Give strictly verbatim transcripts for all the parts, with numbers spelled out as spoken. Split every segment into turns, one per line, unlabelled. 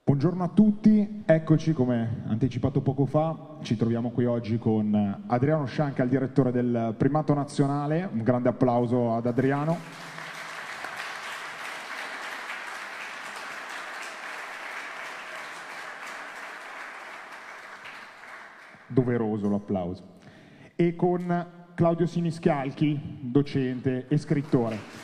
Buongiorno a tutti, eccoci come anticipato poco fa, ci troviamo qui oggi con Adriano Scianca, il direttore del Primato Nazionale, un grande applauso ad Adriano. Doveroso l'applauso. E con Claudio Siniscalchi, docente e scrittore.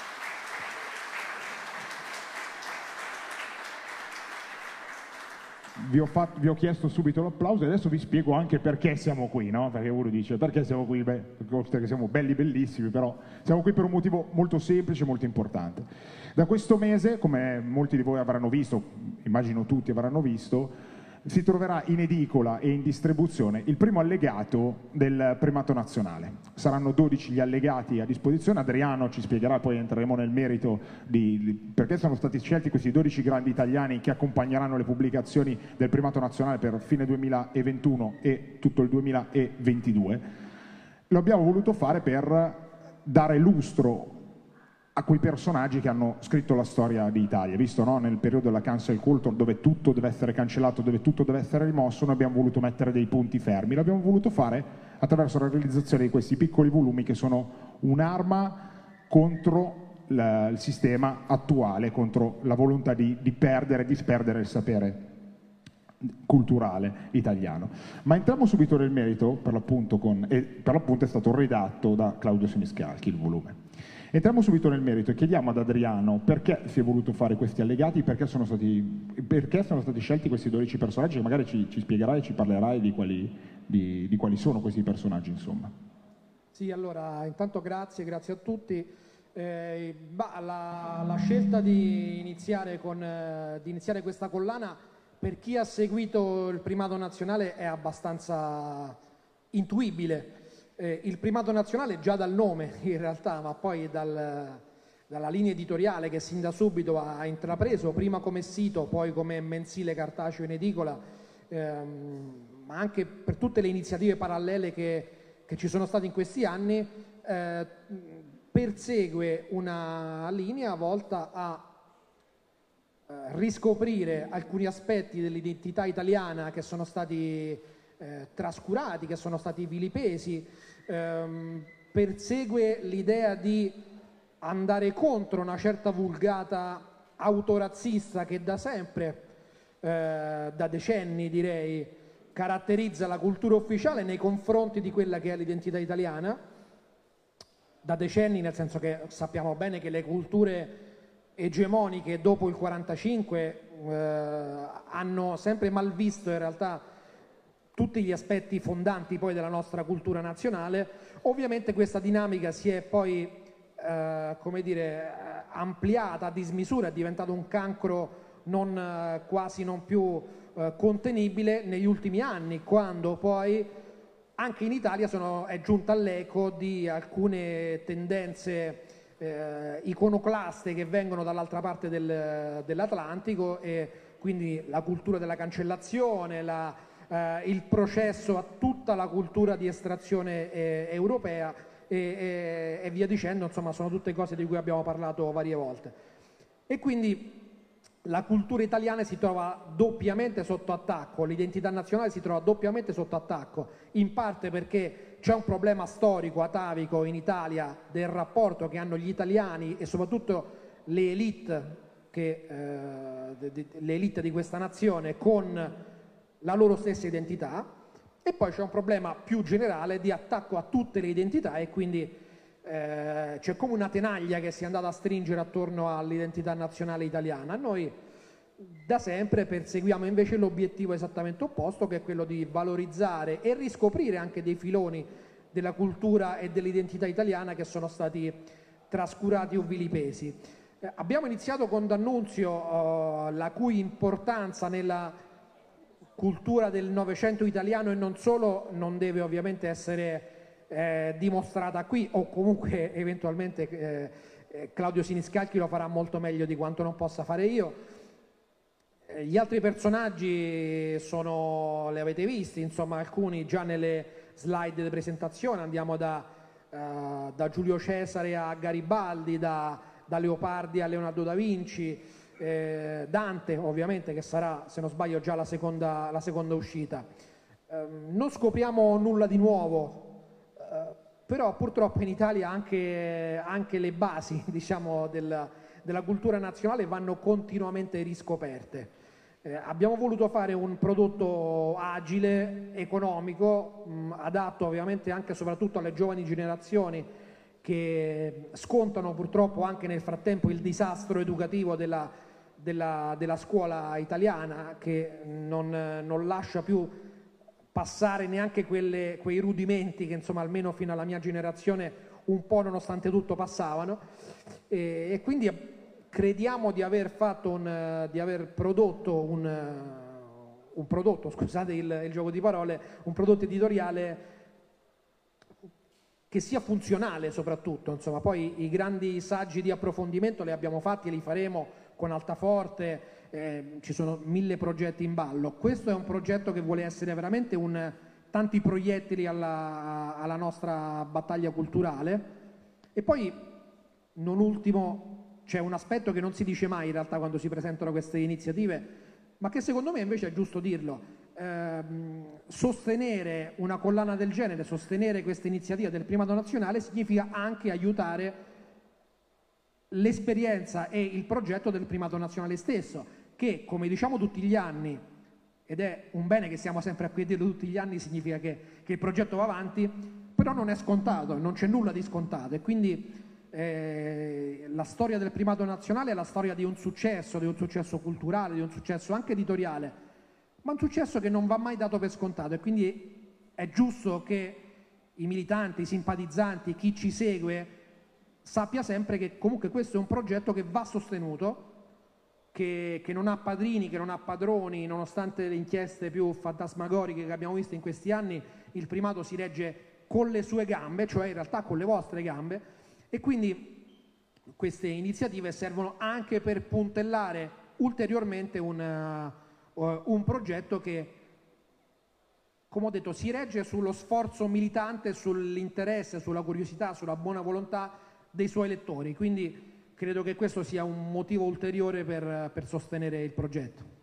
Vi ho, fatto, vi ho chiesto subito l'applauso e adesso vi spiego anche perché siamo qui, no? Perché uno dice, perché siamo qui? Beh, perché siamo belli, bellissimi, però siamo qui per un motivo molto semplice e molto importante. Da questo mese, come molti di voi avranno visto, immagino tutti avranno visto, si troverà in edicola e in distribuzione il primo allegato del Primato Nazionale. Saranno dodici gli allegati a disposizione, Adriano ci spiegherà, poi entreremo nel merito di, di perché sono stati scelti questi dodici grandi italiani che accompagneranno le pubblicazioni del Primato Nazionale per fine duemilaventuno e tutto il duemilaventidue. Lo abbiamo voluto fare per dare lustro a quei personaggi che hanno scritto la storia d'Italia, visto no? Nel periodo della cancel culture dove tutto deve essere cancellato, dove tutto deve essere rimosso, noi abbiamo voluto mettere dei punti fermi, l'abbiamo voluto fare attraverso la realizzazione di questi piccoli volumi che sono un'arma contro la, il sistema attuale, contro la volontà di, di perdere, disperdere il sapere culturale italiano. Ma entriamo subito nel merito, per l'appunto, con, e per l'appunto è stato redatto da Claudio Siniscalchi il volume. Entriamo subito nel merito e chiediamo ad Adriano perché si è voluto fare questi allegati, perché sono stati, perché sono stati scelti questi dodici personaggi, che magari ci, ci spiegherai e ci parlerai di quali, di, di quali sono questi personaggi, insomma.
Sì, allora, intanto grazie, grazie a tutti. Eh, bah, la, la scelta di iniziare, con, eh, di iniziare questa collana, per chi ha seguito il Primato Nazionale, è abbastanza intuibile. Eh, il Primato Nazionale già dal nome in realtà, ma poi dal, dalla linea editoriale che sin da subito ha intrapreso, prima come sito, poi come mensile cartaceo in edicola, ehm, ma anche per tutte le iniziative parallele che, che ci sono state in questi anni, eh, persegue una linea volta a eh, riscoprire alcuni aspetti dell'identità italiana che sono stati Eh, trascurati, che sono stati vilipesi, ehm, persegue l'idea di andare contro una certa vulgata autorazzista che da sempre, eh, da decenni direi, caratterizza la cultura ufficiale nei confronti di quella che è l'identità italiana, da decenni, nel senso che sappiamo bene che le culture egemoniche dopo il quarantacinque eh, hanno sempre malvisto in realtà tutti gli aspetti fondanti poi della nostra cultura nazionale. Ovviamente questa dinamica si è poi eh, come dire, ampliata a dismisura, è diventato un cancro non, eh, quasi non più eh, contenibile negli ultimi anni, quando poi anche in Italia sono, è giunta all'eco di alcune tendenze eh, iconoclaste che vengono dall'altra parte del, dell'Atlantico, e quindi la cultura della cancellazione, la Uh, il processo a tutta la cultura di estrazione eh, europea e, e, e via dicendo, insomma sono tutte cose di cui abbiamo parlato varie volte. E quindi la cultura italiana si trova doppiamente sotto attacco, l'identità nazionale si trova doppiamente sotto attacco, in parte perché c'è un problema storico atavico in Italia del rapporto che hanno gli italiani e soprattutto le elite, che, eh, de, de, le elite di questa nazione con la loro stessa identità, e poi c'è un problema più generale di attacco a tutte le identità, e quindi eh, c'è come una tenaglia che si è andata a stringere attorno all'identità nazionale italiana. Noi da sempre perseguiamo invece l'obiettivo esattamente opposto, che è quello di valorizzare e riscoprire anche dei filoni della cultura e dell'identità italiana che sono stati trascurati o vilipesi. Eh, abbiamo iniziato con D'Annunzio, eh, la cui importanza nella cultura del Novecento italiano e non solo non deve ovviamente essere eh, dimostrata qui, o comunque eventualmente eh, eh, Claudio Siniscalchi lo farà molto meglio di quanto non possa fare io. Eh, gli altri personaggi sono, li avete visti, insomma alcuni già nelle slide di presentazione, andiamo da, uh, da Giulio Cesare a Garibaldi, da, da Leopardi a Leonardo da Vinci, eh, Dante ovviamente, che sarà, se non sbaglio, già la seconda, la seconda uscita. Eh, non scopriamo nulla di nuovo, eh, però purtroppo in Italia anche, anche le basi, diciamo, del, della cultura nazionale vanno continuamente riscoperte. Eh, abbiamo voluto fare un prodotto agile, economico, mh, adatto ovviamente anche e soprattutto alle giovani generazioni che scontano purtroppo anche nel frattempo il disastro educativo della, della, della scuola italiana, che non, non lascia più passare neanche quelle, quei rudimenti che insomma almeno fino alla mia generazione un po' nonostante tutto passavano, e, e quindi crediamo di aver fatto un, di aver prodotto un, un prodotto, scusate il, il gioco di parole, un prodotto editoriale che sia funzionale soprattutto, insomma. Poi i grandi saggi di approfondimento li abbiamo fatti e li faremo con Altaforte, eh, ci sono mille progetti in ballo. Questo è un progetto che vuole essere veramente un tanti proiettili alla, alla nostra battaglia culturale. E poi, non ultimo, c'è un aspetto che non si dice mai in realtà quando si presentano queste iniziative, ma che secondo me invece è giusto dirlo. Eh, sostenere una collana del genere, sostenere questa iniziativa del primato nazionale significa anche aiutare l'esperienza e il progetto del primato nazionale stesso, che, come diciamo tutti gli anni, ed è un bene che siamo sempre a qui a dirlo tutti gli anni, significa che, che il progetto va avanti, però non è scontato, non c'è nulla di scontato, e quindi Eh, la storia del primato nazionale è la storia di un successo, di un successo culturale, di un successo anche editoriale, ma un successo che non va mai dato per scontato, e quindi è giusto che i militanti, i simpatizzanti, chi ci segue sappia sempre che comunque questo è un progetto che va sostenuto, che, che non ha padrini, che non ha padroni, nonostante le inchieste più fantasmagoriche che abbiamo visto in questi anni. Il primato si regge con le sue gambe, cioè in realtà con le vostre gambe. E quindi queste iniziative servono anche per puntellare ulteriormente un, uh, un progetto che, come ho detto, si regge sullo sforzo militante, sull'interesse, sulla curiosità, sulla buona volontà dei suoi lettori. Quindi credo che questo sia un motivo ulteriore per, per sostenere il progetto.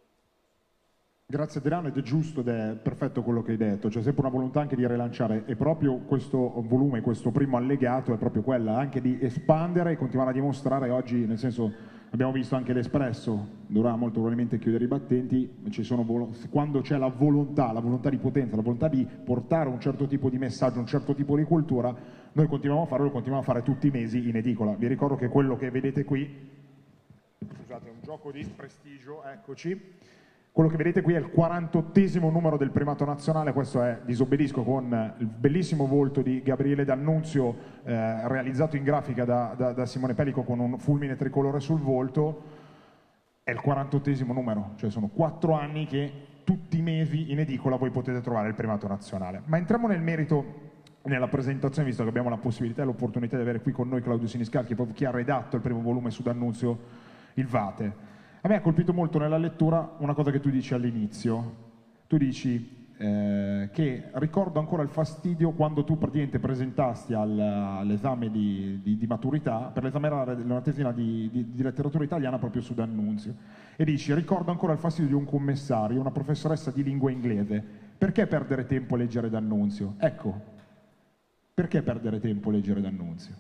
Grazie Adriano, ed è giusto ed è perfetto quello che hai detto, c'è sempre una volontà anche di rilanciare, e proprio questo volume, questo primo allegato è proprio quella, anche di espandere e continuare a dimostrare. Oggi, nel senso, abbiamo visto anche l'Espresso, dovrà molto probabilmente chiudere i battenti, ci sono quando c'è la volontà, la volontà di potenza, la volontà di portare un certo tipo di messaggio, un certo tipo di cultura, noi continuiamo a farlo, lo continuiamo a fare tutti i mesi in edicola. Vi ricordo che quello che vedete qui, scusate, è un gioco di prestigio, eccoci. Quello che vedete qui è il quarantottesimo numero del primato nazionale, questo è Disobbedisco, con il bellissimo volto di Gabriele D'Annunzio, eh, realizzato in grafica da, da, da Simone Pellico con un fulmine tricolore sul volto. È il quarantottesimo numero, cioè sono quattro anni che tutti i mesi in edicola voi potete trovare il primato nazionale. Ma entriamo nel merito, nella presentazione, visto che abbiamo la possibilità e l'opportunità di avere qui con noi Claudio Siniscalchi, proprio chi ha redatto il primo volume su D'Annunzio, il Vate. A me ha colpito molto nella lettura una cosa che tu dici all'inizio. Tu dici eh, che ricordo ancora il fastidio quando tu praticamente presentasti al, all'esame di, di, di maturità, per l'esame era una tesina di, di, di letteratura italiana proprio su D'Annunzio. E dici, ricordo ancora il fastidio di un commissario, una professoressa di lingua inglese. Perché perdere tempo a leggere D'Annunzio? Ecco, perché perdere tempo a leggere D'Annunzio?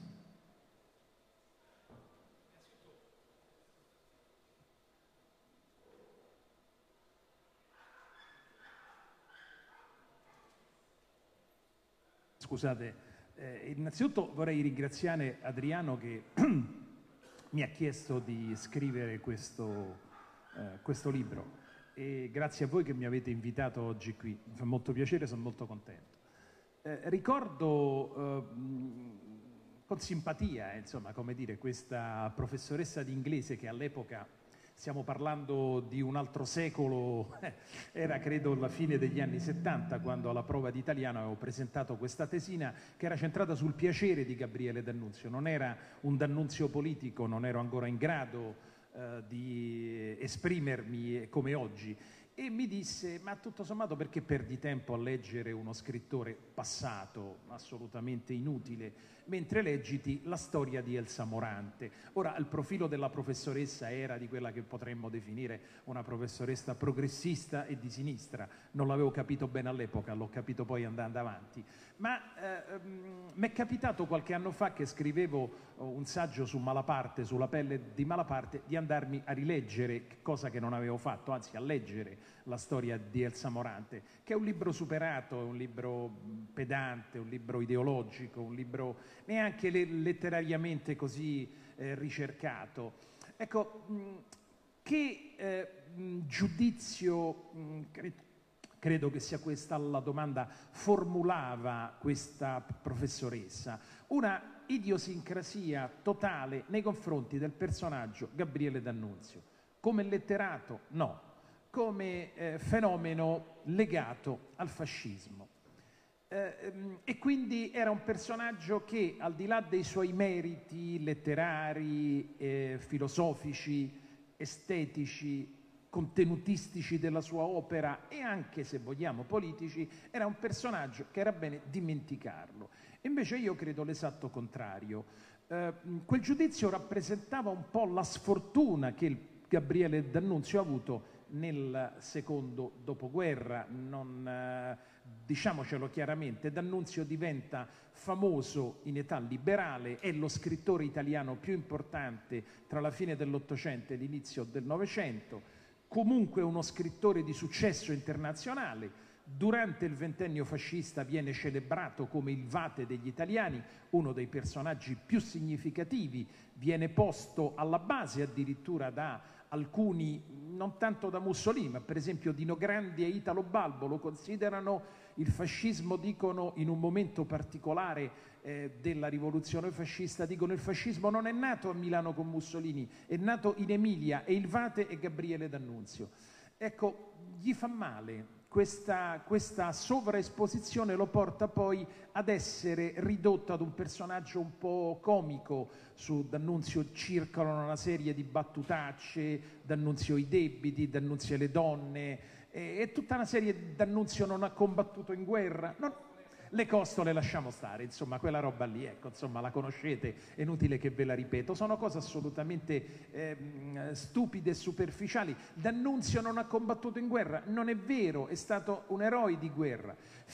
Scusate, eh, innanzitutto vorrei ringraziare Adriano che mi ha chiesto di scrivere questo, eh, questo libro, e grazie a voi che mi avete invitato oggi qui, mi fa molto piacere, sono molto contento. Eh, ricordo eh, con simpatia, eh, insomma, come dire, questa professoressa di inglese che all'epoca, stiamo parlando di un altro secolo, era credo la fine degli anni settanta, quando alla prova di italiano avevo presentato questa tesina che era centrata sul piacere di Gabriele D'Annunzio. Non era un D'Annunzio politico, non ero ancora in grado eh, di esprimermi come oggi, e mi disse: ma tutto sommato perché perdi tempo a leggere uno scrittore passato, assolutamente inutile, mentre leggiti la storia di Elsa Morante. Ora, il profilo della professoressa era di quella che potremmo definire una professoressa progressista e di sinistra. Non l'avevo capito bene all'epoca, l'ho capito poi andando avanti. Ma eh, mi è capitato qualche anno fa che scrivevo un saggio su Malaparte, sulla pelle di Malaparte, di andarmi a rileggere, cosa che non avevo fatto, anzi a leggere la storia di Elsa Morante, che è un libro superato, è un libro pedante, un libro ideologico, un libro neanche letterariamente così eh, ricercato. Ecco, mh, che eh, mh, giudizio, mh, credo, credo che sia questa la domanda, formulava questa professoressa? Una idiosincrasia totale nei confronti del personaggio Gabriele D'Annunzio. Come letterato, no. Come eh, fenomeno legato al fascismo. Eh, e quindi era un personaggio che, al di là dei suoi meriti letterari, eh, filosofici, estetici, contenutistici della sua opera e anche, se vogliamo, politici, era un personaggio che era bene dimenticarlo. Invece io credo l'esatto contrario. Eh, quel giudizio rappresentava un po' la sfortuna che il Gabriele D'Annunzio ha avuto nel secondo dopoguerra. Non, eh, diciamocelo chiaramente, D'Annunzio diventa famoso in età liberale, è lo scrittore italiano più importante tra la fine dell'Ottocento e l'inizio del Novecento, comunque uno scrittore di successo internazionale. Durante il ventennio fascista viene celebrato come il Vate degli italiani, uno dei personaggi più significativi, viene posto alla base addirittura da alcuni, non tanto da Mussolini, ma per esempio Dino Grandi e Italo Balbo lo considerano il fascismo, dicono in un momento particolare eh, della rivoluzione fascista, dicono il fascismo non è nato a Milano con Mussolini, è nato in Emilia e il Vate è Gabriele D'Annunzio. Ecco, gli fa male. Questa, questa sovraesposizione lo porta poi ad essere ridotto ad un personaggio un po' comico. Su D'Annunzio circolano una serie di battutacce, D'Annunzio i debiti, D'Annunzio le donne, e, e tutta una serie. D'Annunzio non ha combattuto in guerra. Non, le costole lasciamo stare, insomma, quella roba lì, ecco, insomma, la conoscete, è inutile che ve la ripeto, sono cose assolutamente eh, stupide e superficiali. D'Annunzio non ha combattuto in guerra, non è vero, è stato un eroe di guerra.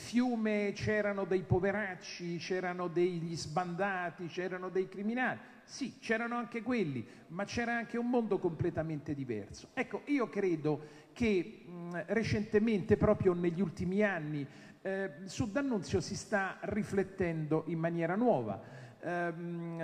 Fiume c'erano dei poveracci, c'erano degli sbandati, c'erano dei criminali, sì, c'erano anche quelli, ma c'era anche un mondo completamente diverso. Ecco, io credo che mh, recentemente, proprio negli ultimi anni, Eh, su D'Annunzio si sta riflettendo in maniera nuova, eh,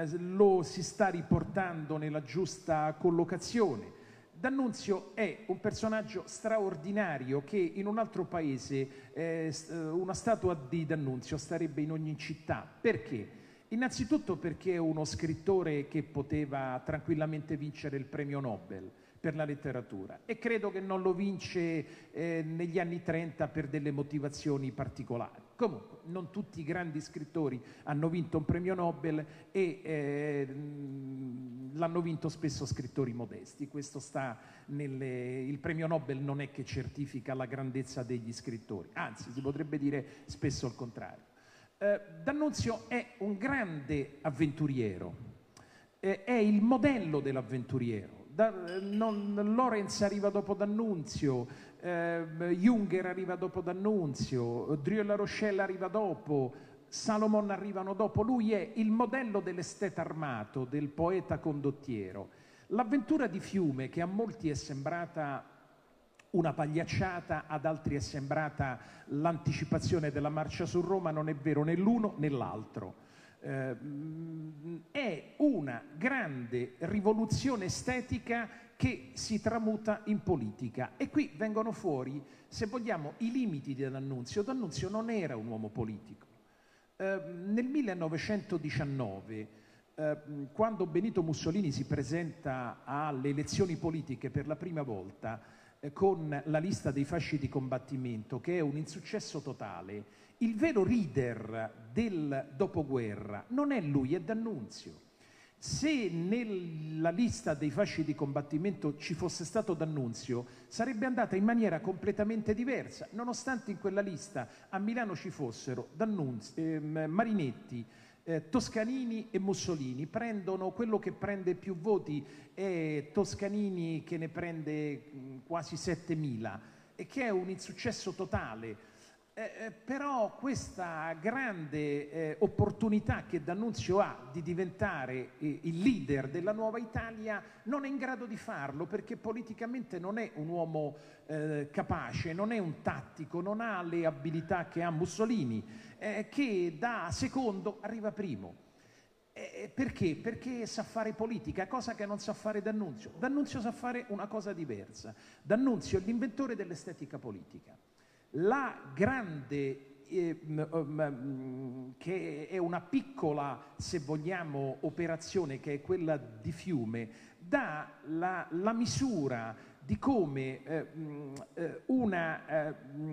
lo si sta riportando nella giusta collocazione. D'Annunzio è un personaggio straordinario che in un altro paese eh, una statua di D'Annunzio starebbe in ogni città. Perché? Innanzitutto perché è uno scrittore che poteva tranquillamente vincere il premio Nobel per la letteratura e credo che non lo vince eh, negli anni trenta per delle motivazioni particolari. Comunque, non tutti i grandi scrittori hanno vinto un premio Nobel e eh, l'hanno vinto spesso scrittori modesti. Questo sta nelle... Il premio Nobel non è che certifica la grandezza degli scrittori, anzi si potrebbe dire spesso il contrario. Eh, D'Annunzio è un grande avventuriero, eh, è il modello dell'avventuriero. Da, non, Lorenz arriva dopo D'Annunzio, eh, Junger arriva dopo D'Annunzio, Drieu La Rochelle arriva dopo, Salomon arrivano dopo. Lui è il modello dell'esteta armato, del poeta condottiero. L'avventura di Fiume, che a molti è sembrata una pagliacciata, ad altri è sembrata l'anticipazione della marcia su Roma, non è vero né l'uno né l'altro. Eh, è una grande rivoluzione estetica che si tramuta in politica e qui vengono fuori, se vogliamo, i limiti di D'Annunzio. D'Annunzio non era un uomo politico. Eh, nel millenovecentodiciannove, eh, quando Benito Mussolini si presenta alle elezioni politiche per la prima volta eh, con la lista dei fasci di combattimento, che è un insuccesso totale, il vero leader del dopoguerra non è lui, è D'Annunzio. Se nella lista dei fasci di combattimento ci fosse stato D'Annunzio, sarebbe andata in maniera completamente diversa, nonostante in quella lista a Milano ci fossero D'Annunzio, eh, Marinetti, eh, Toscanini e Mussolini. Prendono quello che prende più voti, è Toscanini che ne prende mh, quasi settemila, e che è un insuccesso totale. Eh, però questa grande eh, opportunità che D'Annunzio ha di diventare eh, il leader della nuova Italia non è in grado di farlo, perché politicamente non è un uomo eh, capace, non è un tattico, non ha le abilità che ha Mussolini, eh, che da secondo arriva primo. Eh, perché? Perché sa fare politica, cosa che non sa fare D'Annunzio. D'Annunzio sa fare una cosa diversa. D'Annunzio è l'inventore dell'estetica politica. La grande, eh, um, che è una piccola, se vogliamo, operazione, che è quella di Fiume, dà la, la misura di come eh, eh, una, eh,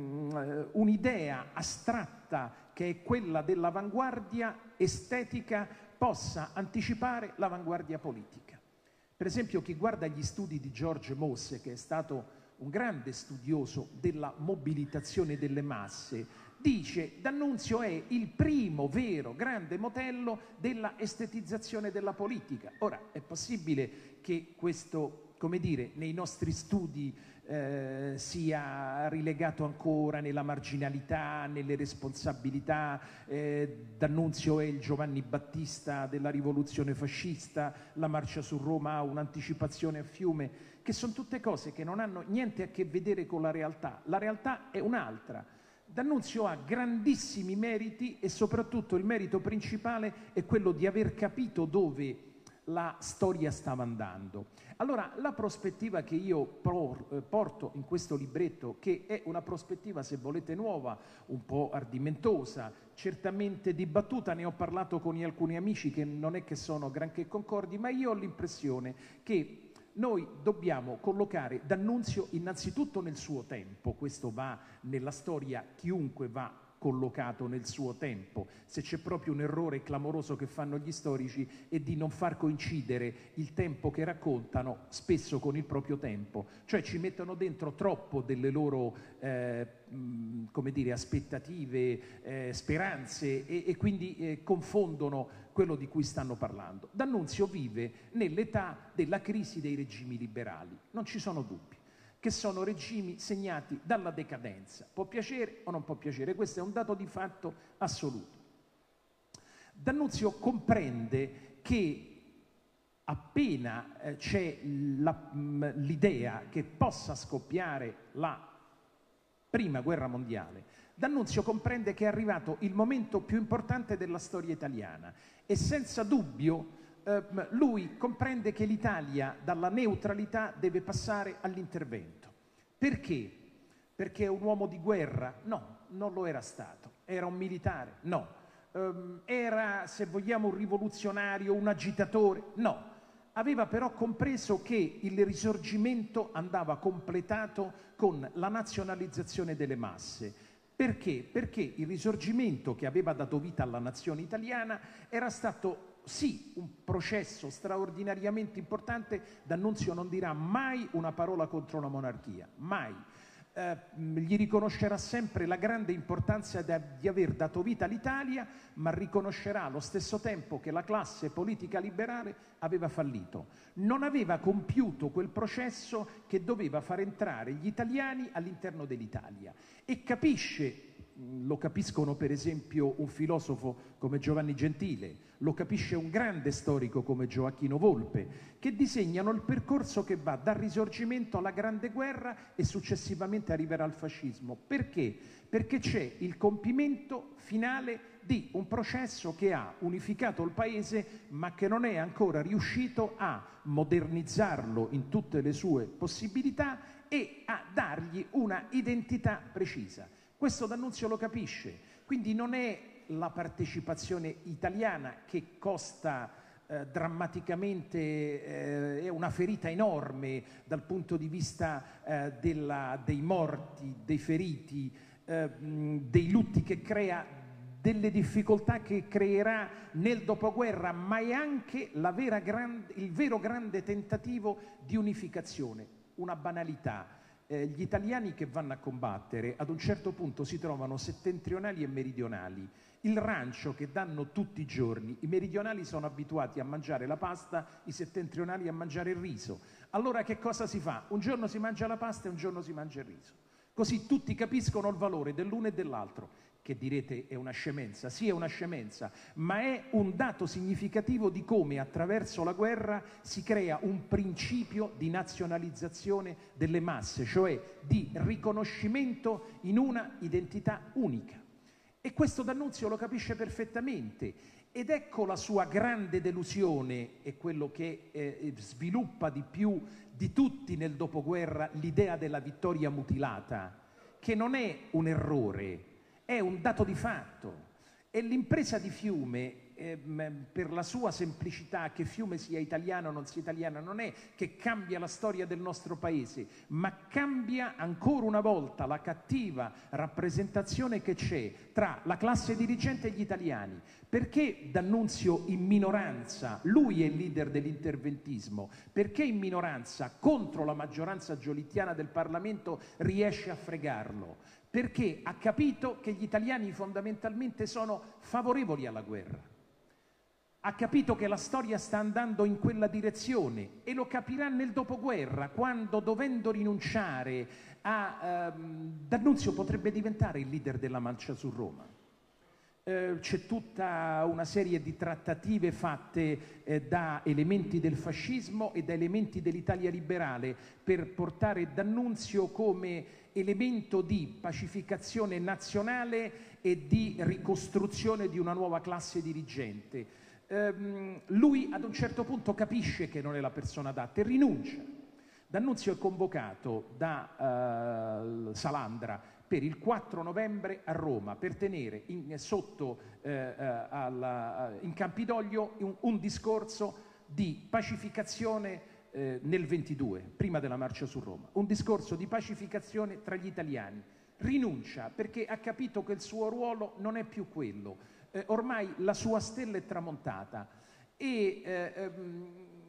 un'idea astratta, che è quella dell'avanguardia estetica, possa anticipare l'avanguardia politica. Per esempio, chi guarda gli studi di George Mosse, che è stato un grande studioso della mobilitazione delle masse, dice: D'Annunzio è il primo vero grande modello della estetizzazione della politica. Ora, è possibile che questo, come dire, nei nostri studi eh, sia rilegato ancora nella marginalità, nelle responsabilità. eh, D'Annunzio è il Giovanni Battista della rivoluzione fascista, la marcia su Roma ha un'anticipazione a Fiume, che sono tutte cose che non hanno niente a che vedere con la realtà. La realtà è un'altra. D'Annunzio ha grandissimi meriti, e soprattutto il merito principale è quello di aver capito dove la storia stava andando. Allora, la prospettiva che io porto in questo libretto, che è una prospettiva, se volete, nuova, un po' ardimentosa, certamente dibattuta, ne ho parlato con alcuni amici che non è che sono granché concordi, ma io ho l'impressione che noi dobbiamo collocare D'Annunzio innanzitutto nel suo tempo. Questo va nella storia, chiunque va collocato nel suo tempo. Se c'è proprio un errore clamoroso che fanno gli storici è di non far coincidere il tempo che raccontano spesso con il proprio tempo, cioè ci mettono dentro troppo delle loro eh, mh, come dire, aspettative, eh, speranze, e, e quindi eh, confondono quello di cui stanno parlando. D'Annunzio vive nell'età della crisi dei regimi liberali, non ci sono dubbi, che sono regimi segnati dalla decadenza. Può piacere o non può piacere, questo è un dato di fatto assoluto. D'Annunzio comprende che appena eh, c'è la, mh, l'idea che possa scoppiare la Prima Guerra Mondiale, D'Annunzio comprende che è arrivato il momento più importante della storia italiana, e senza dubbio eh, lui comprende che l'Italia dalla neutralità deve passare all'intervento. Perché? Perché è un uomo di guerra? No, non lo era stato. Era un militare? No. Um, era, se vogliamo, un rivoluzionario, un agitatore? No. Aveva però compreso che il risorgimento andava completato con la nazionalizzazione delle masse. Perché? Perché il risorgimento che aveva dato vita alla nazione italiana era stato sì un processo straordinariamente importante. D'Annunzio non dirà mai una parola contro la monarchia, mai. Eh, gli riconoscerà sempre la grande importanza de, di aver dato vita all'Italia, ma riconoscerà allo stesso tempo che la classe politica liberale aveva fallito. Non aveva compiuto quel processo che doveva far entrare gli italiani all'interno dell'Italia, e capisce, lo capiscono per esempio un filosofo come Giovanni Gentile, lo capisce un grande storico come Gioacchino Volpe, che disegnano il percorso che va dal Risorgimento alla Grande Guerra e successivamente arriverà al fascismo. Perché? Perché c'è il compimento finale di un processo che ha unificato il paese, ma che non è ancora riuscito a modernizzarlo in tutte le sue possibilità e a dargli una identità precisa. Questo D'Annunzio lo capisce, quindi non è la partecipazione italiana che costa eh, drammaticamente, eh, è una ferita enorme dal punto di vista eh, della, dei morti, dei feriti, eh, dei lutti che crea, delle difficoltà che creerà nel dopoguerra, ma è anche la vera grande, il vero grande tentativo di unificazione. Una banalità. Eh, gli italiani che vanno a combattere ad un certo punto si trovano settentrionali e meridionali. Il rancio che danno tutti i giorni, i meridionali sono abituati a mangiare la pasta, i settentrionali a mangiare il riso. Allora che cosa si fa? Un giorno si mangia la pasta e un giorno si mangia il riso. Così tutti capiscono il valore dell'uno e dell'altro. Che direte è una scemenza? Sì, è una scemenza, ma è un dato significativo di come attraverso la guerra si crea un principio di nazionalizzazione delle masse, cioè di riconoscimento in una identità unica. E questo D'Annunzio lo capisce perfettamente. Ed ecco la sua grande delusione e quello che eh, sviluppa di più di tutti nel dopoguerra l'idea della vittoria mutilata, che non è un errore, è un dato di fatto. E l'impresa di Fiume, ehm, per la sua semplicità, che Fiume sia italiano o non sia italiano, non è che cambia la storia del nostro paese, ma cambia ancora una volta la cattiva rappresentazione che c'è tra la classe dirigente e gli italiani. Perché D'Annunzio in minoranza, lui è il leader dell'interventismo, perché in minoranza contro la maggioranza giolittiana del Parlamento riesce a fregarlo? Perché ha capito che gli italiani fondamentalmente sono favorevoli alla guerra. Ha capito che la storia sta andando in quella direzione e lo capirà nel dopoguerra, quando, dovendo rinunciare a ehm, D'Annunzio, potrebbe diventare il leader della Marcia su Roma. Eh, c'è tutta una serie di trattative fatte eh, da elementi del fascismo e da elementi dell'Italia liberale per portare D'Annunzio come elemento di pacificazione nazionale e di ricostruzione di una nuova classe dirigente. Ehm, lui ad un certo punto capisce che non è la persona adatta e rinuncia. D'Annunzio è convocato da uh, Salandra per il quattro novembre a Roma per tenere in, sotto, uh, uh, alla, uh, in Campidoglio un, un discorso di pacificazione uh, nel ventidue, prima della marcia su Roma, un discorso di pacificazione tra gli italiani. Rinuncia perché ha capito che il suo ruolo non è più quello, uh, ormai la sua stella è tramontata e uh, um,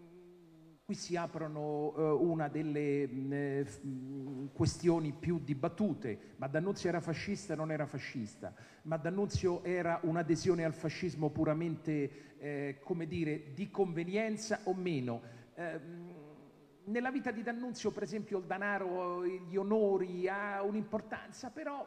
qui si aprono uh, una delle mh, f- questioni più dibattute. Ma D'Annunzio era fascista o non era fascista? Ma D'Annunzio era un'adesione al fascismo puramente, eh, come dire, di convenienza o meno? Eh, nella vita di D'Annunzio, per esempio, il denaro, gli onori ha un'importanza, però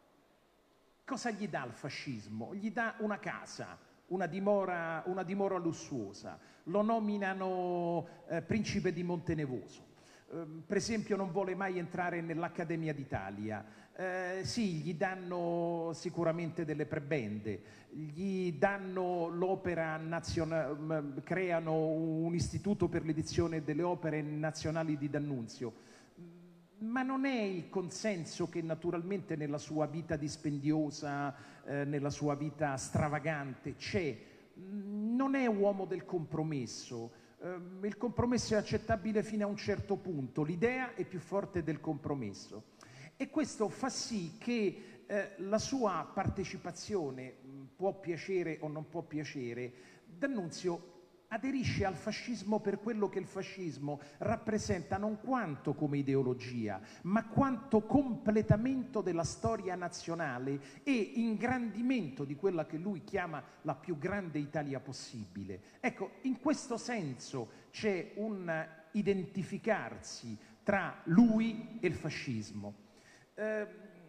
cosa gli dà il fascismo? Gli dà una casa, una dimora, una dimora lussuosa, lo nominano eh, principe di Montenevoso, eh, per esempio non vuole mai entrare nell'Accademia d'Italia, eh, sì, gli danno sicuramente delle prebende, gli danno l'opera nazionale, creano un istituto per l'edizione delle opere nazionali di D'Annunzio, ma non è il consenso che naturalmente nella sua vita dispendiosa, eh, nella sua vita stravagante c'è. Non è uomo del compromesso. Eh, il compromesso è accettabile fino a un certo punto, l'idea è più forte del compromesso. E questo fa sì che eh, la sua partecipazione, mh, può piacere o non può piacere, D'Annunzio aderisce al fascismo per quello che il fascismo rappresenta non quanto come ideologia, ma quanto completamento della storia nazionale e ingrandimento di quella che lui chiama la più grande Italia possibile. Ecco, in questo senso c'è un identificarsi tra lui e il fascismo. Eh,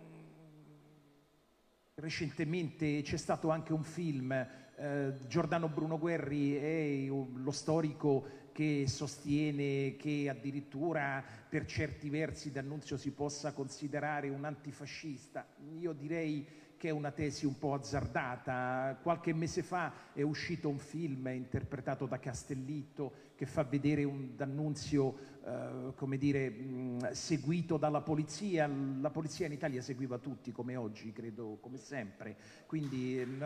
recentemente c'è stato anche un film. Eh, Giordano Bruno Guerri è lo storico che sostiene che addirittura per certi versi D'Annunzio si possa considerare un antifascista. Io direi che è una tesi un po' azzardata. Qualche mese fa è uscito un film interpretato da Castellitto che fa vedere un D'Annunzio eh, come dire, mh, seguito dalla polizia. La polizia in Italia seguiva tutti, come oggi, credo, come sempre. Quindi non...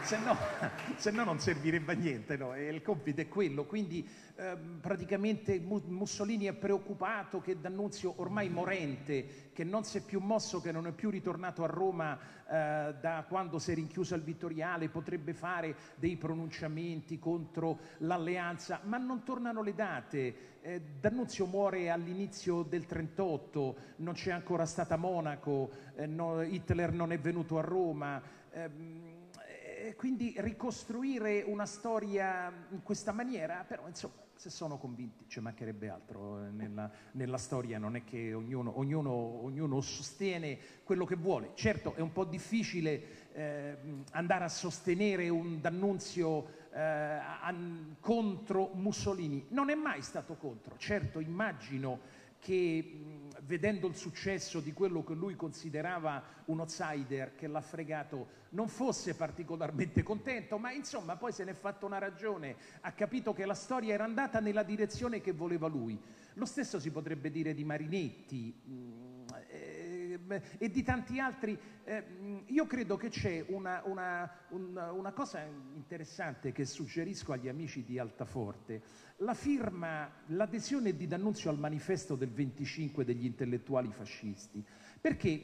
se no, se no non servirebbe a niente, no? E il compito è quello, quindi ehm, praticamente Mussolini è preoccupato che D'Annunzio, ormai morente, che non si è più mosso, che non è più ritornato a Roma eh, da quando si è rinchiuso al Vittoriale, potrebbe fare dei pronunciamenti contro l'alleanza, ma non tornano le date. Eh, D'Annunzio muore all'inizio del trentotto, non c'è ancora stata Monaco, eh, no, Hitler non è venuto a Roma, ehm, e quindi ricostruire una storia in questa maniera, però insomma, se sono convinti, ci mancherebbe altro, nella, nella storia non è che ognuno, ognuno, ognuno sostiene quello che vuole. Certo è un po' difficile eh, andare a sostenere un D'Annunzio eh, an, contro Mussolini, non è mai stato contro. Certo, immagino che mh, vedendo il successo di quello che lui considerava un outsider che l'ha fregato, non fosse particolarmente contento, ma insomma poi se n'è fatto una ragione, ha capito che la storia era andata nella direzione che voleva lui. Lo stesso si potrebbe dire di Marinetti mh, eh, e di tanti altri. Eh, io credo che c'è una, una, una, una cosa interessante che suggerisco agli amici di Altaforte. La firma, l'adesione di D'Annunzio al manifesto del venticinque degli intellettuali fascisti, perché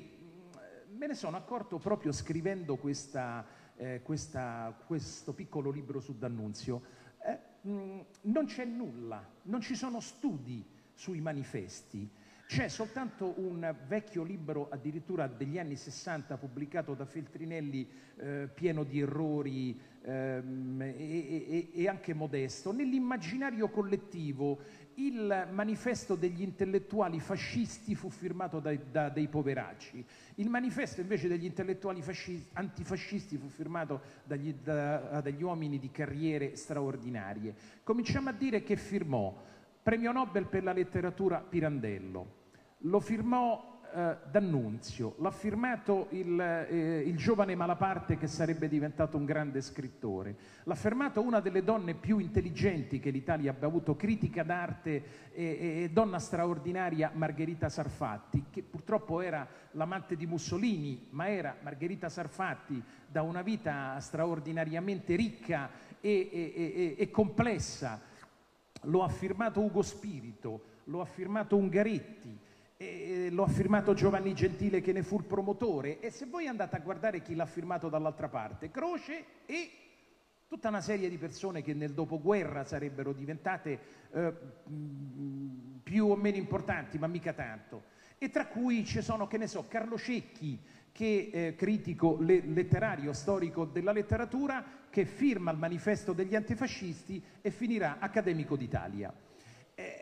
me ne sono accorto proprio scrivendo questa, eh, questa, questo piccolo libro su D'Annunzio. Eh, mh, non c'è nulla, non ci sono studi sui manifesti. C'è soltanto un vecchio libro, addirittura degli anni sessanta, pubblicato da Feltrinelli, eh, pieno di errori ehm, e, e, e anche modesto. Nell'immaginario collettivo il manifesto degli intellettuali fascisti fu firmato dai, da dei poveracci. Il manifesto invece degli intellettuali fascisti, antifascisti fu firmato dagli, da, dagli uomini di carriere straordinarie. Cominciamo a dire che firmò Premio Nobel per la letteratura Pirandello, lo firmò eh, D'Annunzio, l'ha firmato il, eh, il giovane Malaparte che sarebbe diventato un grande scrittore, l'ha firmato una delle donne più intelligenti che l'Italia abbia avuto, critica d'arte e, e donna straordinaria, Margherita Sarfatti, che purtroppo era l'amante di Mussolini, ma era Margherita Sarfatti da una vita straordinariamente ricca e, e, e, e complessa. Lo ha firmato Ugo Spirito, lo ha firmato Ungaretti, e lo ha firmato Giovanni Gentile che ne fu il promotore, e se voi andate a guardare chi l'ha firmato dall'altra parte, Croce e tutta una serie di persone che nel dopoguerra sarebbero diventate eh, più o meno importanti, ma mica tanto, e tra cui ci sono, che ne so, Carlo Cecchi, che è critico le- letterario, storico della letteratura, che firma il manifesto degli antifascisti e finirà accademico d'Italia. E,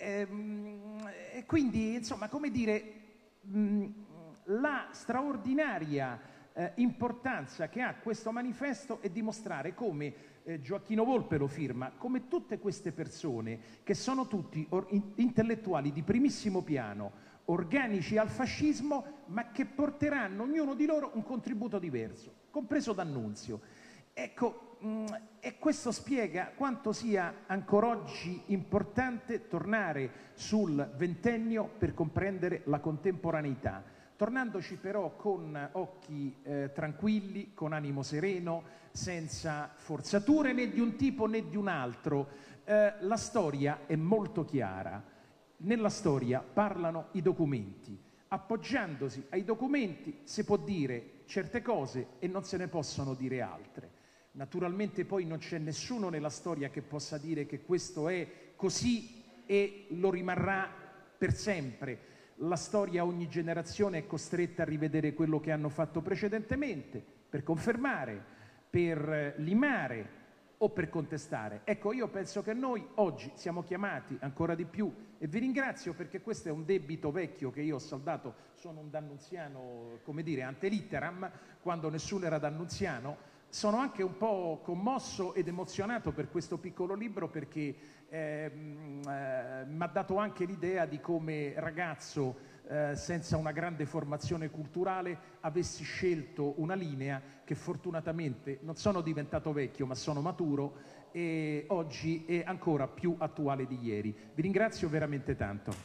e, e quindi, insomma, come dire, mh, la straordinaria eh, importanza che ha questo manifesto è dimostrare come eh, Gioacchino Volpe lo firma, come tutte queste persone, che sono tutti or- in- intellettuali di primissimo piano, organici al fascismo, ma che porteranno ognuno di loro un contributo diverso, compreso D'Annunzio. Ecco, mh, e questo spiega quanto sia ancora oggi importante tornare sul ventennio per comprendere la contemporaneità, tornandoci però con occhi eh, tranquilli, con animo sereno, senza forzature né di un tipo né di un altro. Eh, la storia è molto chiara. Nella storia parlano i documenti. Appoggiandosi ai documenti si può dire certe cose e non se ne possono dire altre. Naturalmente poi non c'è nessuno nella storia che possa dire che questo è così e lo rimarrà per sempre. La storia, ogni generazione è costretta a rivedere quello che hanno fatto precedentemente, per confermare, per limare o per contestare. Ecco, io penso che noi oggi siamo chiamati ancora di più, e vi ringrazio perché questo è un debito vecchio che io ho saldato, sono un d'annunziano, come dire, ante litteram, quando nessuno era d'annunziano. Sono anche un po' commosso ed emozionato per questo piccolo libro perché ehm, eh, mi ha dato anche l'idea di come ragazzo eh, senza una grande formazione culturale avessi scelto una linea che fortunatamente non sono diventato vecchio ma sono maturo e oggi è ancora più attuale di ieri. Vi ringrazio veramente tanto.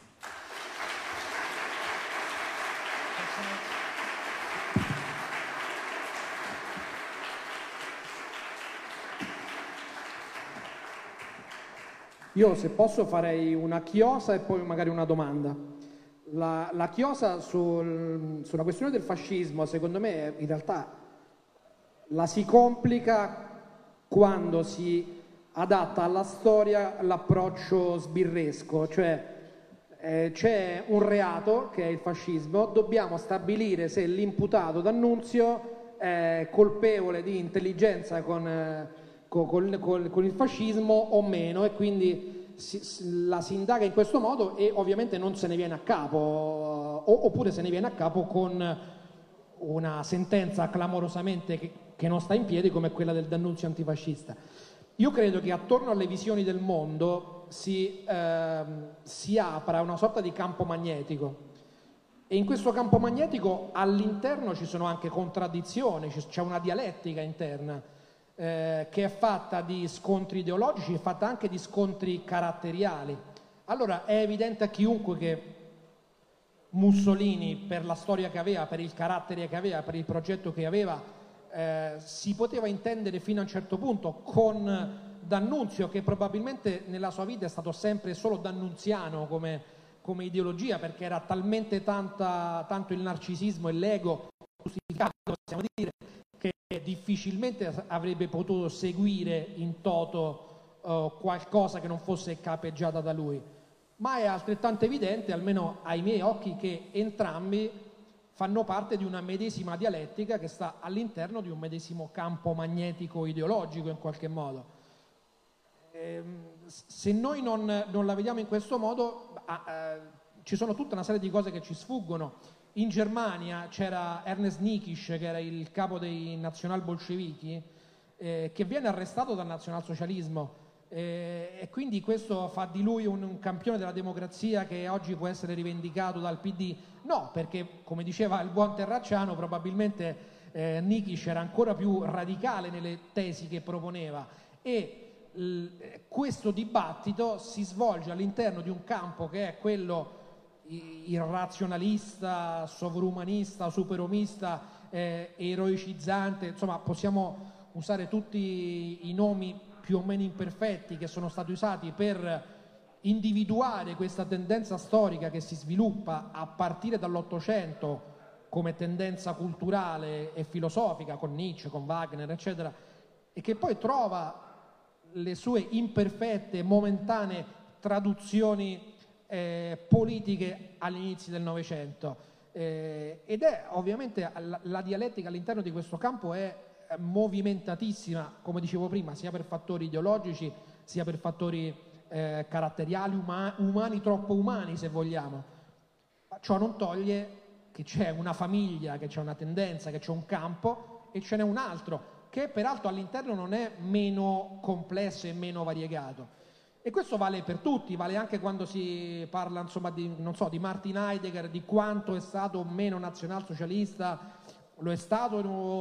Io, se posso, farei una chiosa e poi magari una domanda. La, la chiosa sul, sulla questione del fascismo, secondo me, in realtà la si complica quando si adatta alla storia l'approccio sbirresco, cioè eh, c'è un reato che è il fascismo, dobbiamo stabilire se l'imputato D'Annunzio è colpevole di intelligenza con, eh, con, con, con il fascismo o meno, e quindi si, la si indaga in questo modo e ovviamente non se ne viene a capo, o, oppure se ne viene a capo con una sentenza clamorosamente che, che non sta in piedi, come quella del D'Annunzio antifascista. Io credo che attorno alle visioni del mondo si, ehm, si apra una sorta di campo magnetico, e in questo campo magnetico all'interno ci sono anche contraddizioni, c'è una dialettica interna eh, che è fatta di scontri ideologici, è fatta anche di scontri caratteriali. Allora è evidente a chiunque che Mussolini, per la storia che aveva, per il carattere che aveva, per il progetto che aveva, Eh, si poteva intendere fino a un certo punto con D'Annunzio, che probabilmente nella sua vita è stato sempre solo d'annunziano come, come ideologia, perché era talmente tanta, tanto il narcisismo e l'ego giustificato, possiamo dire, che difficilmente avrebbe potuto seguire in toto eh, qualcosa che non fosse capeggiata da lui. Ma è altrettanto evidente, almeno ai miei occhi, che entrambi fanno parte di una medesima dialettica che sta all'interno di un medesimo campo magnetico ideologico in qualche modo. Ehm, se noi non, non la vediamo in questo modo, ah, eh, ci sono tutta una serie di cose che ci sfuggono. In Germania c'era Ernest Nikisch, che era il capo dei nazionalbolscevichi, eh, che viene arrestato dal nazionalsocialismo. Eh, e quindi questo fa di lui un, un campione della democrazia che oggi può essere rivendicato dal P D. No, perché, come diceva il buon Terracciano, probabilmente eh, Nikisch era ancora più radicale nelle tesi che proponeva, e l, questo dibattito si svolge all'interno di un campo che è quello irrazionalista, sovrumanista, superomista, eh, eroicizzante. Insomma, possiamo usare tutti i nomi più o meno imperfetti che sono stati usati per individuare questa tendenza storica che si sviluppa a partire dall'Ottocento come tendenza culturale e filosofica, con Nietzsche, con Wagner, eccetera, e che poi trova le sue imperfette, momentanee traduzioni eh, politiche all'inizio del Novecento. Eh, ed è ovviamente la, la dialettica all'interno di questo campo è movimentatissima, come dicevo prima, sia per fattori ideologici, sia per fattori eh, caratteriali, uma- umani, troppo umani se vogliamo. Ciò non toglie che c'è una famiglia, che c'è una tendenza, che c'è un campo, e ce n'è un altro che peraltro all'interno non è meno complesso e meno variegato. E questo vale per tutti, vale anche quando si parla, insomma, di, non so, di Martin Heidegger, di quanto è stato meno nazionalsocialista. Lo è stato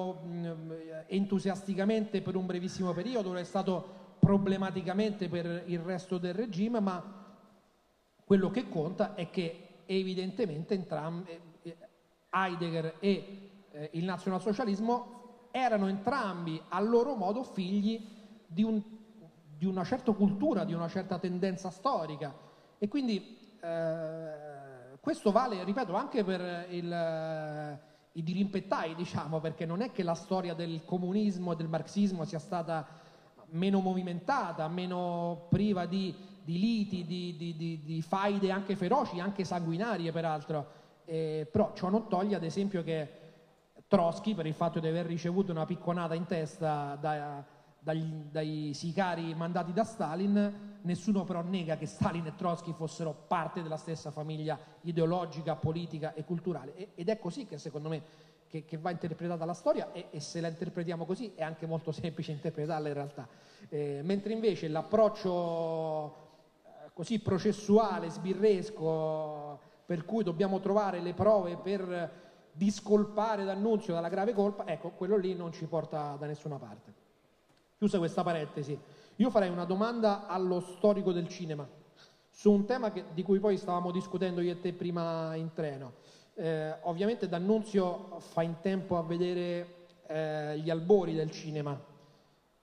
entusiasticamente per un brevissimo periodo, lo è stato problematicamente per il resto del regime, ma quello che conta è che evidentemente entrambi, Heidegger e eh, il nazionalsocialismo, erano entrambi a loro modo figli di, un, di una certa cultura, di una certa tendenza storica, e quindi eh, questo vale, ripeto, anche per il i dirimpettai, diciamo, perché non è che la storia del comunismo e del marxismo sia stata meno movimentata, meno priva di, di liti, di, di, di, di faide anche feroci, anche sanguinarie peraltro, eh, però ciò non toglie ad esempio che Trotsky, per il fatto di aver ricevuto una picconata in testa da, dagli, dai sicari mandati da Stalin, nessuno però nega che Stalin e Trotsky fossero parte della stessa famiglia ideologica, politica e culturale, e, ed è così che secondo me che, che va interpretata la storia, e, e se la interpretiamo così è anche molto semplice interpretarla in realtà, eh, mentre invece l'approccio eh, così processuale, sbirresco, per cui dobbiamo trovare le prove per discolpare D'Annunzio dalla grave colpa, ecco, quello lì non ci porta da nessuna parte. Chiusa questa parentesi, io farei una domanda allo storico del cinema su un tema che, di cui poi stavamo discutendo io e te prima in treno. Eh, ovviamente D'Annunzio fa in tempo a vedere eh, gli albori del cinema,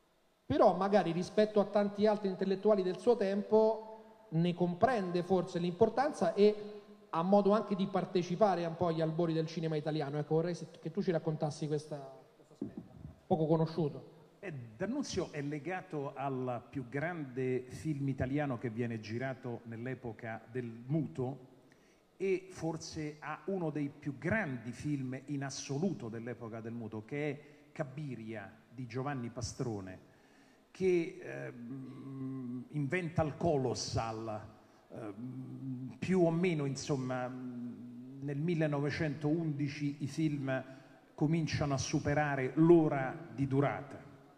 però magari rispetto a tanti altri intellettuali del suo tempo ne comprende forse l'importanza e ha modo anche di partecipare un po' agli albori del cinema italiano. Ecco, vorrei che tu ci raccontassi questa, questo aspetto, poco conosciuto.
Eh, D'Annunzio è legato al più grande film italiano che viene girato nell'epoca del muto e forse a uno dei più grandi film in assoluto dell'epoca del muto, che è Cabiria di Giovanni Pastrone, che eh, inventa il Colossal, eh, più o meno, insomma, nel millenovecentoundici i film cominciano a superare l'ora di durata.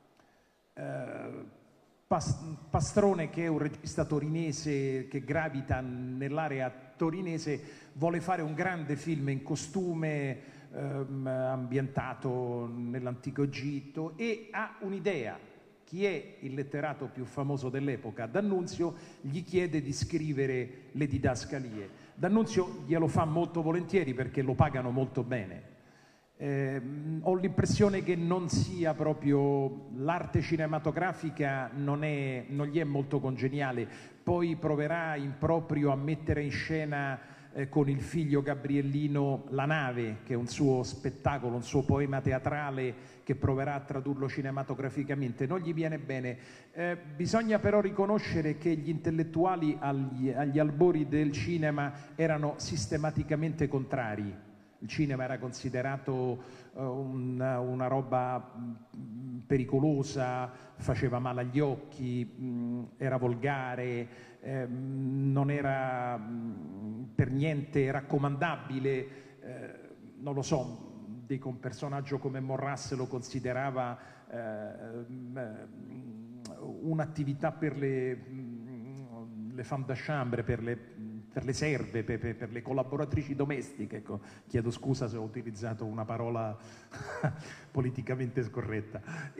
Eh, Pastrone, che è un regista torinese che gravita nell'area torinese, vuole fare un grande film in costume ehm, ambientato nell'antico Egitto e ha un'idea. Chi è il letterato più famoso dell'epoca? D'Annunzio gli chiede di scrivere le didascalie. D'Annunzio glielo fa molto volentieri perché lo pagano molto bene. Eh, ho l'impressione che non sia proprio l'arte cinematografica, non, è, non gli è molto congeniale. Poi proverà in proprio a mettere in scena eh, con il figlio Gabriellino La nave, che è un suo spettacolo, un suo poema teatrale che proverà a tradurlo cinematograficamente. Non gli viene bene. Eh, bisogna però riconoscere che gli intellettuali agli, agli albori del cinema erano sistematicamente contrari. Il cinema era considerato uh, una, una roba mh, pericolosa, faceva male agli occhi, mh, era volgare, eh, non era mh, per niente raccomandabile. Eh, non lo so, dico, un personaggio come Morras lo considerava eh, mh, un'attività per le, mh, le femme de chambre, per le... per le serve, per, per, per le collaboratrici domestiche. Ecco, chiedo scusa se ho utilizzato una parola politicamente scorretta.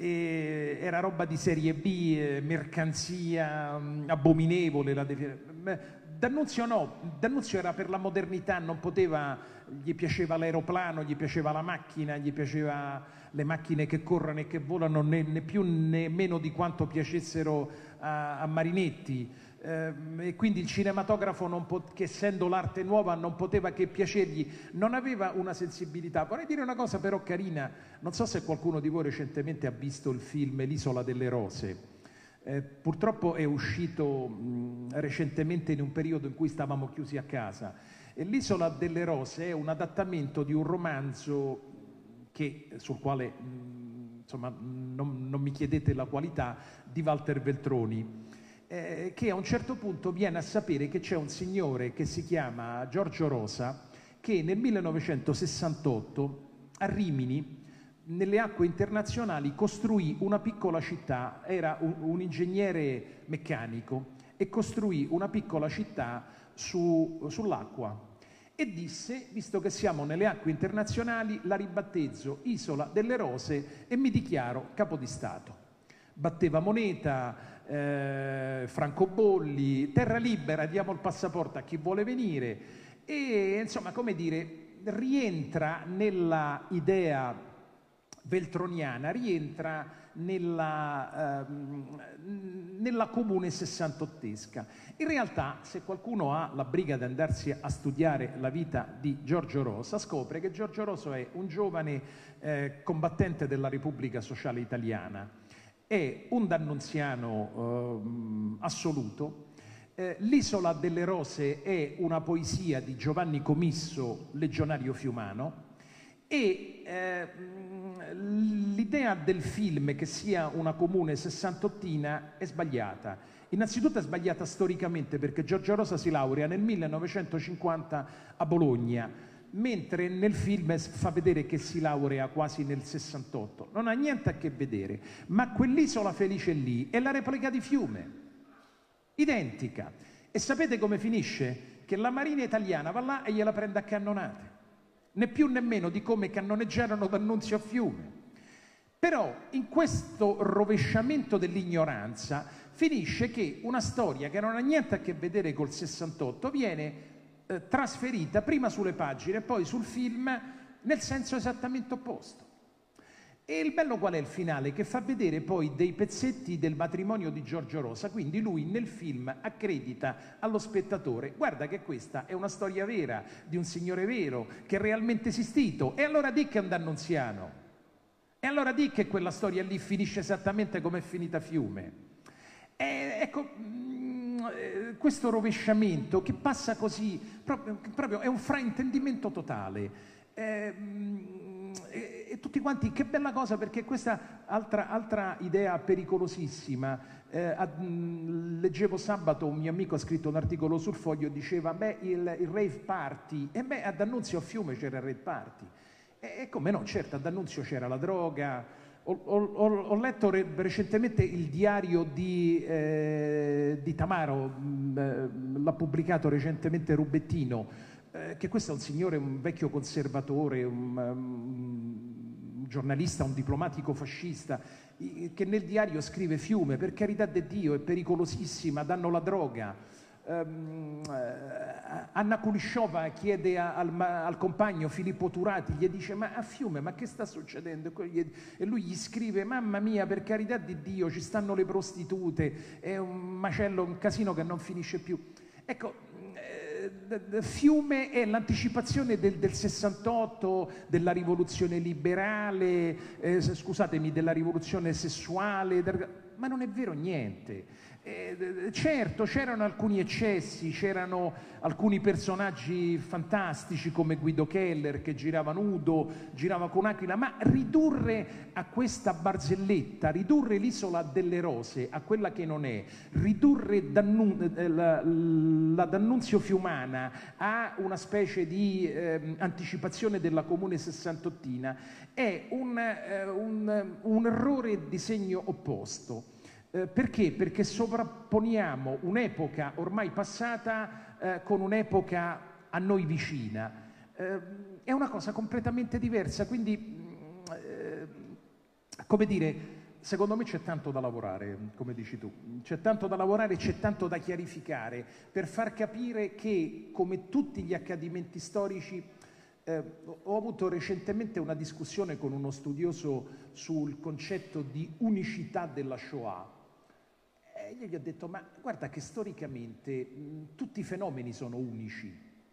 E era roba di serie B, eh, mercanzia mh, abominevole. La D'Annunzio no, D'Annunzio era per la modernità, non poteva, gli piaceva l'aeroplano, gli piaceva la macchina, gli piaceva le macchine che corrono e che volano, né, né più né meno di quanto piacessero a, a Marinetti. E quindi il cinematografo, non pot- che essendo l'arte nuova non poteva che piacergli, non aveva una sensibilità. Vorrei dire una cosa però carina, non so se qualcuno di voi recentemente ha visto il film L'Isola delle Rose. Eh, purtroppo è uscito mh, recentemente in un periodo in cui stavamo chiusi a casa. E L'Isola delle Rose è un adattamento di un romanzo che, sul quale mh, insomma, non, non mi chiedete la qualità, di Walter Veltroni. Eh, che a un certo punto viene a sapere che c'è un signore che si chiama Giorgio Rosa che nel millenovecentosessantotto a Rimini, nelle acque internazionali, costruì una piccola città, era un, un ingegnere meccanico e costruì una piccola città su, sull'acqua e disse: visto che siamo nelle acque internazionali, la ribattezzo Isola delle Rose e mi dichiaro capo di Stato. Batteva moneta, Eh, francobolli, terra libera, diamo il passaporto a chi vuole venire e insomma, come dire, rientra nella idea veltroniana, rientra nella, ehm, nella comune sessantottesca. In realtà, se qualcuno ha la briga di andarsi a studiare la vita di Giorgio Rosa, scopre che Giorgio Rosa è un giovane eh, combattente della Repubblica Sociale Italiana. È un d'annunziano eh, assoluto. Eh, L'Isola delle Rose è una poesia di Giovanni Comisso, legionario fiumano, e eh, l'idea del film che sia una comune sessantottina è sbagliata. Innanzitutto è sbagliata storicamente perché Giorgio Rosa si laurea nel millenovecentocinquanta a Bologna, mentre nel film fa vedere che si laurea quasi nel sessantotto. Non ha niente a che vedere, ma quell'isola felice lì è la replica di Fiume, identica. E sapete come finisce? Che la marina italiana va là e gliela prende a cannonate, né più né meno di come cannoneggiarono D'Annunzio a Fiume. Però in questo rovesciamento dell'ignoranza finisce che una storia che non ha niente a che vedere col sessantotto viene Eh, trasferita prima sulle pagine e poi sul film nel senso esattamente opposto. E il bello qual è il finale? Che fa vedere poi dei pezzetti del matrimonio di Giorgio Rosa, quindi lui nel film accredita allo spettatore: guarda che questa è una storia vera, di un signore vero, che è realmente esistito, e allora di che è un D'Annunziano, e allora di che quella storia lì finisce esattamente come è finita Fiume. E, ecco, mh, questo rovesciamento che passa così, proprio, proprio è un fraintendimento totale. Eh, e, e tutti quanti, che bella cosa, perché questa altra, altra idea pericolosissima. Eh, a, mh, leggevo sabato, un mio amico ha scritto un articolo sul Foglio, diceva: beh, il, il rave party, e beh, ad D'Annunzio a Fiume c'era il rave party, e, e come no, certo, ad D'Annunzio c'era la droga. Ho, ho, ho letto re, recentemente il diario di, eh, di Tamaro, mh, l'ha pubblicato recentemente Rubettino, che questo è un signore, un vecchio conservatore, un, un giornalista, un diplomatico fascista, che nel diario scrive: Fiume, per carità di Dio, è pericolosissima, danno la droga. Um, Anna Kulishova chiede a, al, al compagno Filippo Turati, gli dice: ma a Fiume, ma che sta succedendo? E lui gli scrive: mamma mia, per carità di Dio, ci stanno le prostitute, è un macello, un casino che non finisce più. Ecco, Fiume è l'anticipazione del, del sessantotto, della rivoluzione liberale, eh, scusatemi, della rivoluzione sessuale, del, ma non è vero niente. Eh, certo, c'erano alcuni eccessi, c'erano alcuni personaggi fantastici come Guido Keller che girava nudo, girava con Aquila, ma ridurre a questa barzelletta, ridurre l'Isola delle Rose a quella che non è, ridurre Dannu- la, la D'Annunzio fiumana a una specie di eh, anticipazione della comune sessantottina è un, eh, un, un errore di segno opposto. Eh, perché? Perché sovrapponiamo un'epoca ormai passata eh, con un'epoca a noi vicina. Eh, è una cosa completamente diversa, quindi, eh, come dire, secondo me c'è tanto da lavorare, come dici tu, c'è tanto da lavorare, c'è tanto da chiarificare per far capire che, come tutti gli accadimenti storici, eh, ho avuto recentemente una discussione con uno studioso sul concetto di unicità della Shoah. E io gli ho detto: ma guarda che storicamente mh, tutti i fenomeni sono unici,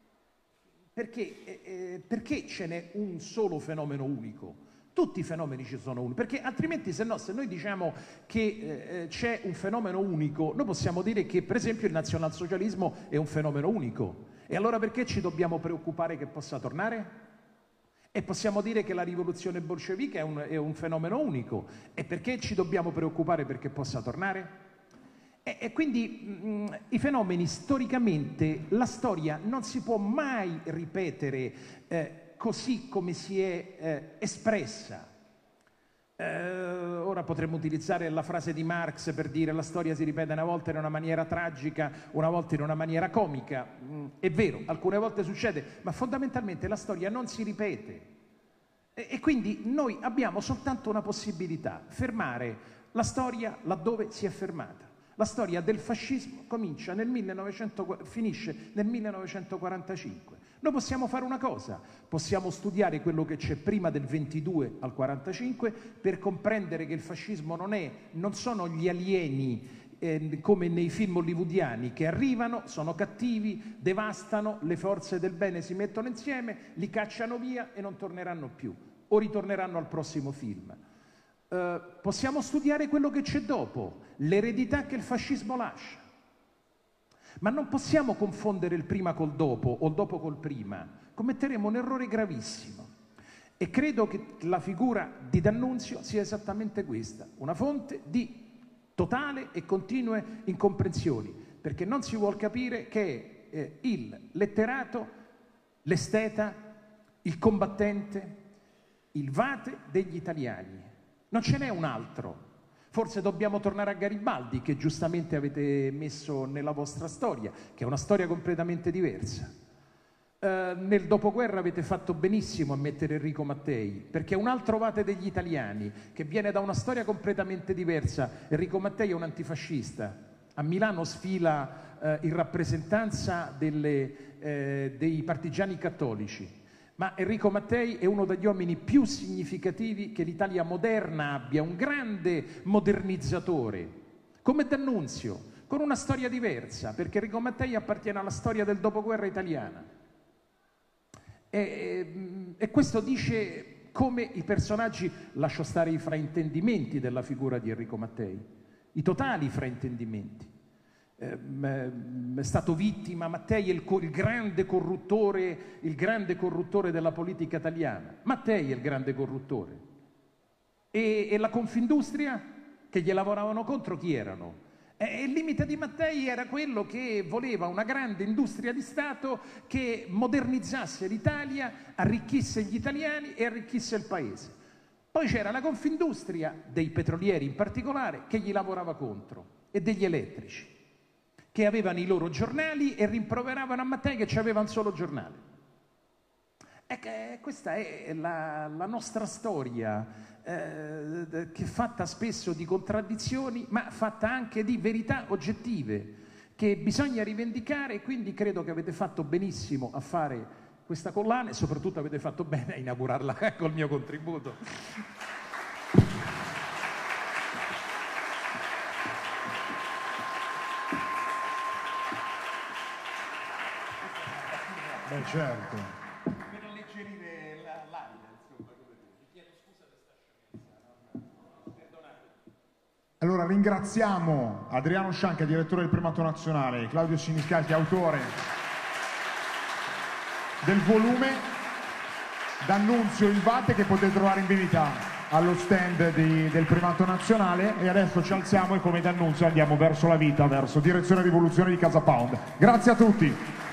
perché, eh, perché ce n'è un solo fenomeno unico? Tutti i fenomeni ci sono unici, perché altrimenti se no, se noi diciamo che eh, c'è un fenomeno unico, noi possiamo dire che per esempio il nazionalsocialismo è un fenomeno unico, e allora perché ci dobbiamo preoccupare che possa tornare? E possiamo dire che la rivoluzione bolscevica è un, è un fenomeno unico, e perché ci dobbiamo preoccupare perché possa tornare? E, e quindi mh, i fenomeni storicamente, la storia non si può mai ripetere eh, così come si è eh, espressa. Eh, ora potremmo utilizzare la frase di Marx per dire: la storia si ripete una volta in una maniera tragica, una volta in una maniera comica. Mm, è vero, alcune volte succede, ma fondamentalmente la storia non si ripete. E, e quindi noi abbiamo soltanto una possibilità: fermare la storia laddove si è fermata. La storia del fascismo comincia nel millenovecento, finisce nel millenovecentoquarantacinque. Noi possiamo fare una cosa: possiamo studiare quello che c'è prima del ventidue al quarantacinque per comprendere che il fascismo non è, non sono gli alieni eh, come nei film hollywoodiani che arrivano, sono cattivi, devastano, le forze del bene si mettono insieme, li cacciano via e non torneranno più, o ritorneranno al prossimo film. Uh, possiamo studiare quello che c'è dopo, l'eredità che il fascismo lascia, ma non possiamo confondere il prima col dopo o il dopo col prima. Commetteremo un errore gravissimo, e credo che la figura di D'Annunzio sia esattamente questa: una fonte di totale e continue incomprensioni, perché non si vuol capire che è eh, il letterato, l'esteta, il combattente, il vate degli italiani. Non ce n'è un altro. Forse dobbiamo tornare a Garibaldi, che giustamente avete messo nella vostra storia, che è una storia completamente diversa. Eh, nel dopoguerra avete fatto benissimo a mettere Enrico Mattei, perché è un altro vate degli italiani, che viene da una storia completamente diversa. Enrico Mattei è un antifascista. A Milano sfila eh, in rappresentanza delle, eh, dei partigiani cattolici. Ma Enrico Mattei è uno degli uomini più significativi che l'Italia moderna abbia, un grande modernizzatore, come D'Annunzio, con una storia diversa, perché Enrico Mattei appartiene alla storia del dopoguerra italiana. E, e questo dice come i personaggi, lascio stare i fraintendimenti della figura di Enrico Mattei, i totali fraintendimenti. È stato vittima, Mattei è il, il grande corruttore, il grande corruttore della politica italiana. Mattei è il grande corruttore. E, e la Confindustria, che gli lavoravano contro, chi erano? E il limite di Mattei era quello che voleva una grande industria di Stato che modernizzasse l'Italia, arricchisse gli italiani e arricchisse il paese. Poi c'era la Confindustria, dei petrolieri in particolare, che gli lavorava contro, e degli elettrici, che avevano i loro giornali e rimproveravano a Mattei che c'aveva un solo giornale. E che questa è la, la nostra storia, eh, che è fatta spesso di contraddizioni, ma fatta anche di verità oggettive, che bisogna rivendicare, e quindi credo che avete fatto benissimo a fare questa collana e soprattutto avete fatto bene a inaugurarla col mio contributo.
Beh, certo.
Per alleggerire l'aria, insomma, vi chiedo scusa per questa scemenza, no? Perdonate.
Allora ringraziamo Adriano Scianca, direttore del Primato Nazionale, Claudio Siniscalchi, autore del volume D'Annunzio il Vate, che potete trovare in vendita allo stand di, del Primato Nazionale, e adesso ci alziamo e come D'Annunzio andiamo verso la vita, verso direzione rivoluzione di Casa Pound. Grazie a tutti.